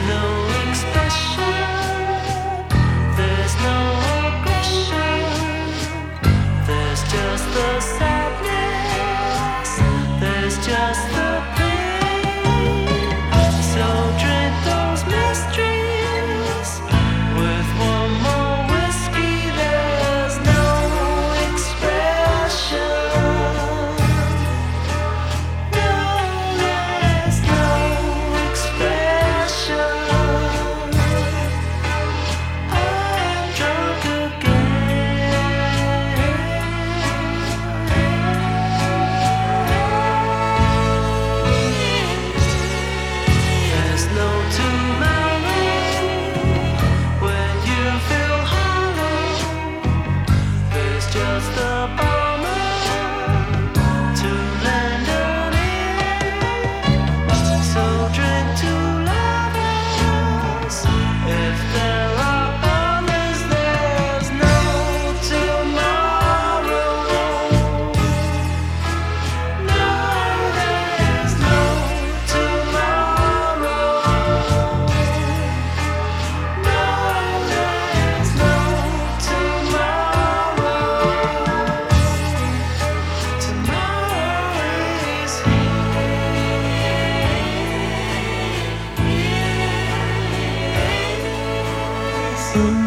no expression, there's no aggression, there's just the sadness, there's just the pain. So drink those mysteries with one more whiskey. There's no expression. No, there's no expression. I'm drunk again. There's no tomorrow when you feel hollow. There's just a moment to lend an ear. So drink to lovers. If there are others, there's no tomorrow. No, there's no tomorrow. No, there's no tomorrow. Tomorrow is here.